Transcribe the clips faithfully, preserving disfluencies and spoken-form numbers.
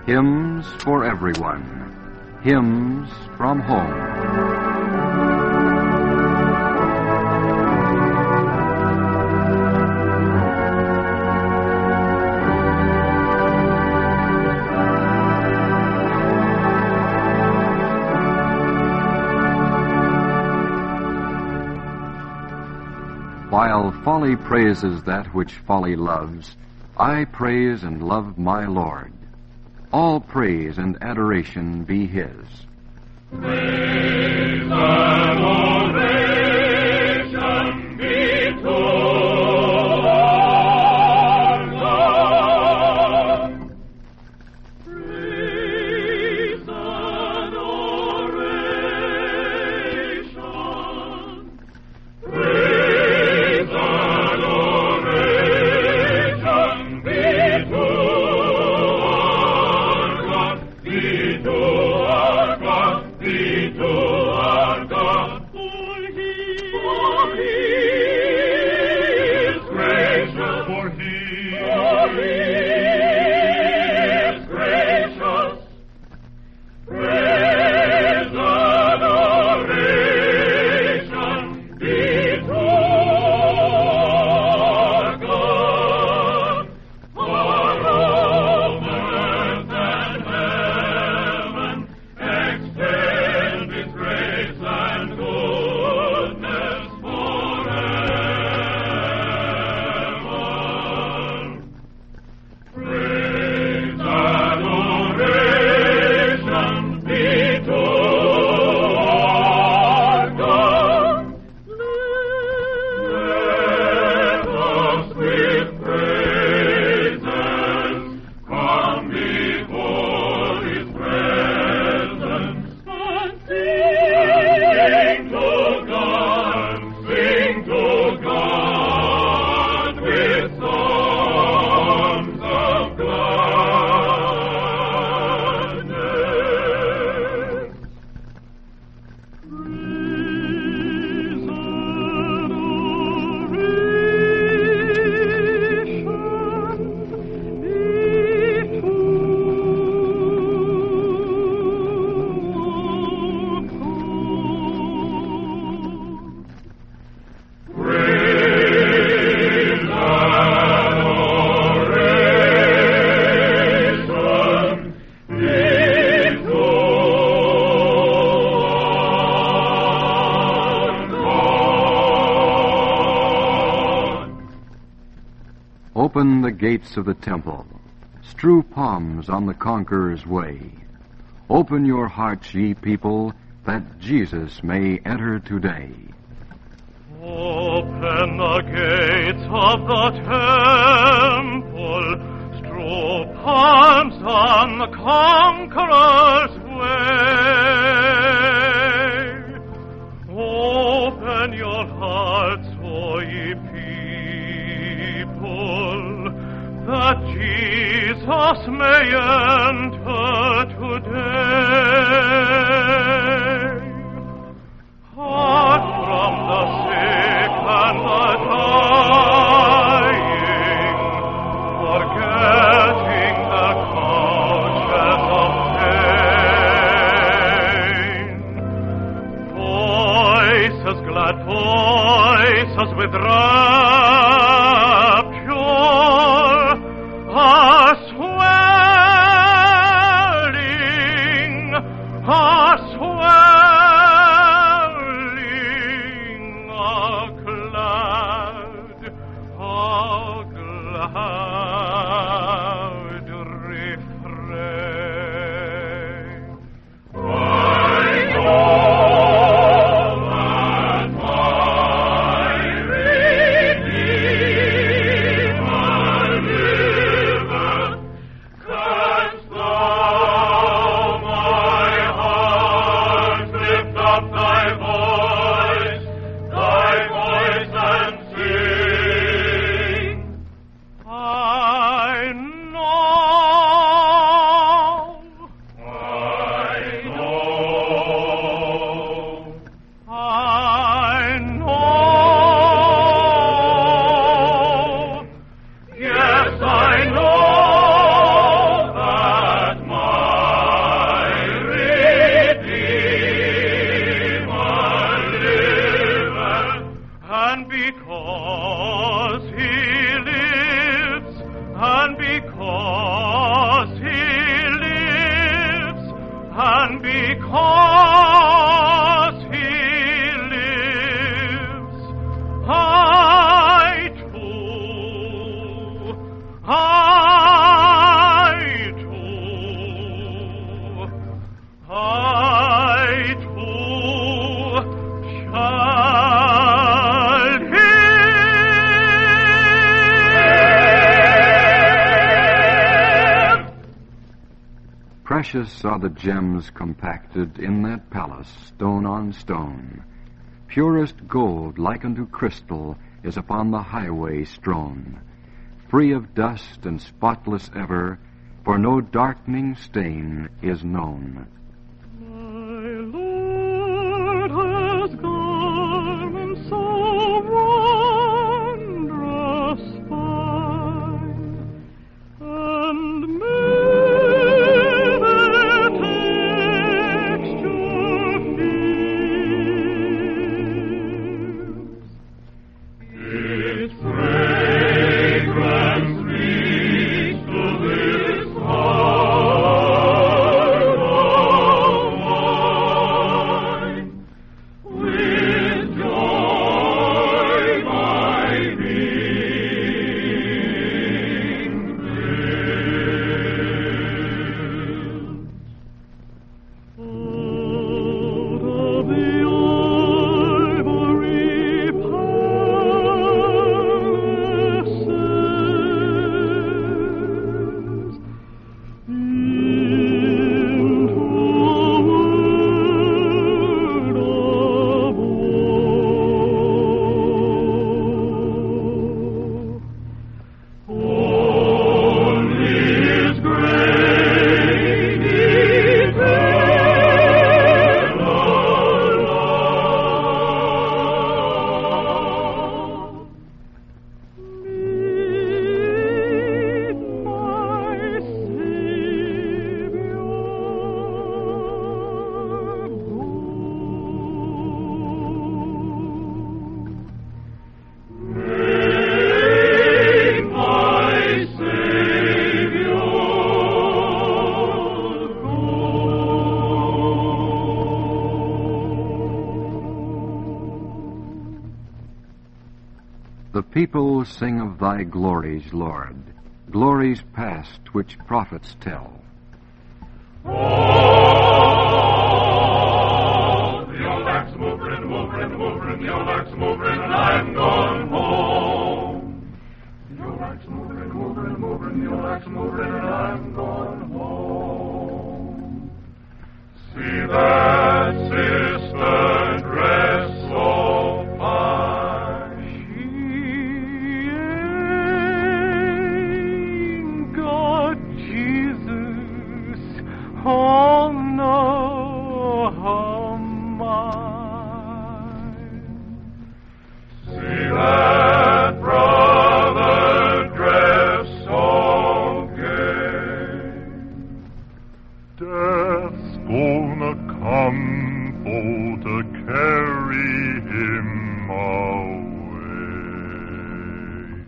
Hymns for everyone. Hymns from home. While folly praises that which folly loves, I praise and love my Lord. All praise and adoration be His. Praise and adoration be to our God. Praise and adoration. Praise and adoration be to Open the gates of the temple. Strew palms on the conqueror's way. Open your hearts, ye people, that Jesus may enter today. Open the gates of the temple. Strew palms on the conqueror's way. Open your hearts, O ye people, that Jesus may enter today. Heart from the sick and the dying, forgetting the couches of pain. Voices, glad voices with rapture, are swelling Precious are the gems compacted in that palace, stone on stone. Purest gold, like unto crystal, is upon the highway strown. Free of dust and spotless ever, for no darkening stain is known. My Lord has garments so wondrous fine, and may their texture fills. Its fragrance reaches to this heart of mine. With joy my being fills. Out of the ivory palaces, into a world of woe. Only His great eternal love meet my Savior go. Make my Savior go. The people sing of thy glories, Lord, glories past which prophets tell. Oh, the old axe mover and mover and mover and the old axe mover and I'm gone home. The old axe mover and mover and mover and the old axe mover and I'm gone home. See that sister dress so fine. She ain't got Jesus. Oh no, how mine. See that brother dressed so gay. Death's gonna come for to carry him away.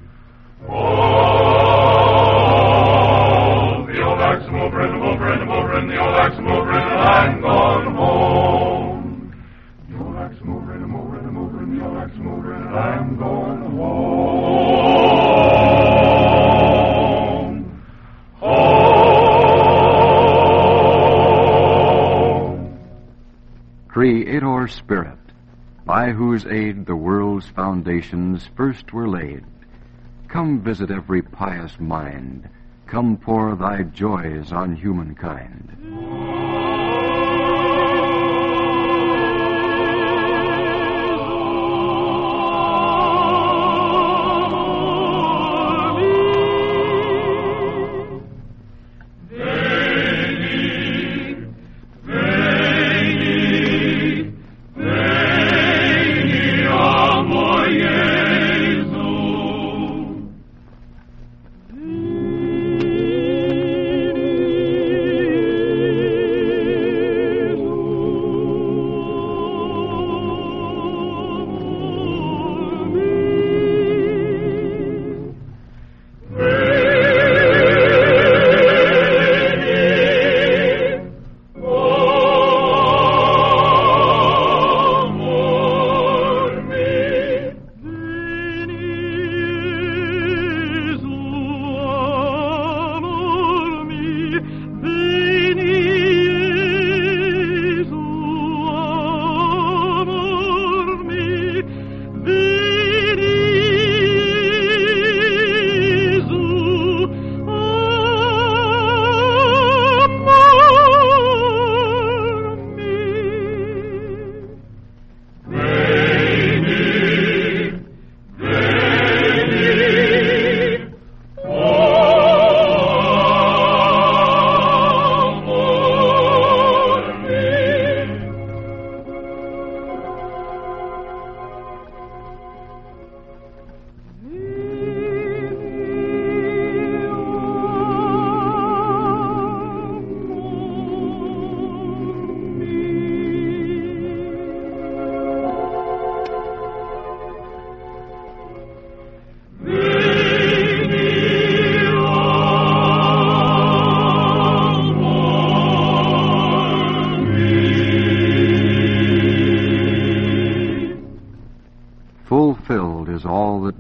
Oh, the old axe mover and mover and mover and the old axe mover and I'm gone home. The old axe mover and mover and mover and the old axe mover and I'm gone home. Home. Creator Spirit, by whose aid the world's foundations first were laid, come visit every pious mind, come pour thy joys on humankind. Veni,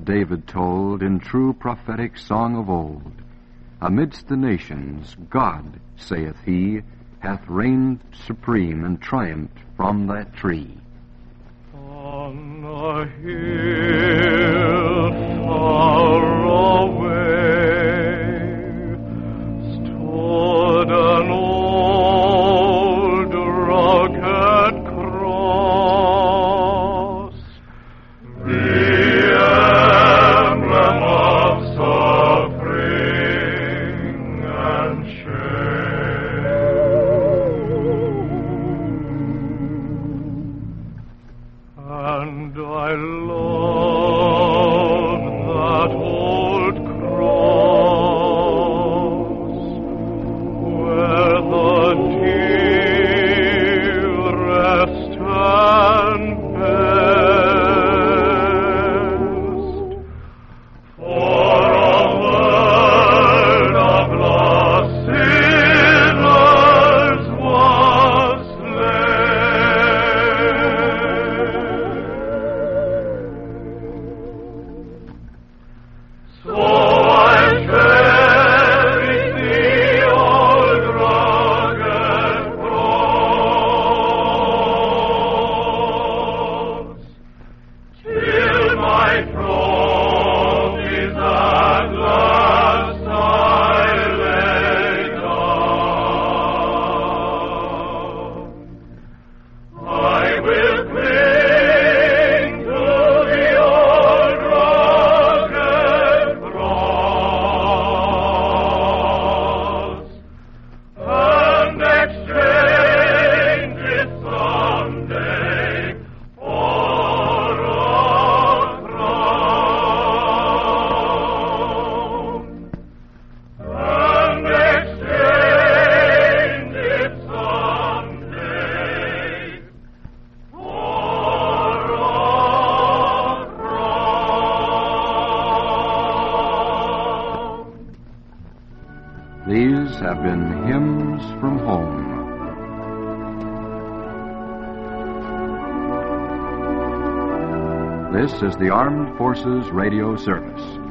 that David told in true prophetic song of old. Amidst the nations, God, saith he, hath reigned supreme and triumphed from that tree. On a hill far away stood an old rugged cross, the emblem of suffering and shame. And I love that old cross, where the dearest and best for a world of lost sinners was slain. So I cherish the old rugged cross, till my trophies at last I lay down. I will cling to the old rugged cross and exchange it someday for a crown, and exchange it someday for a crown. These have been Hymns from Home. This is the Armed Forces Radio Service.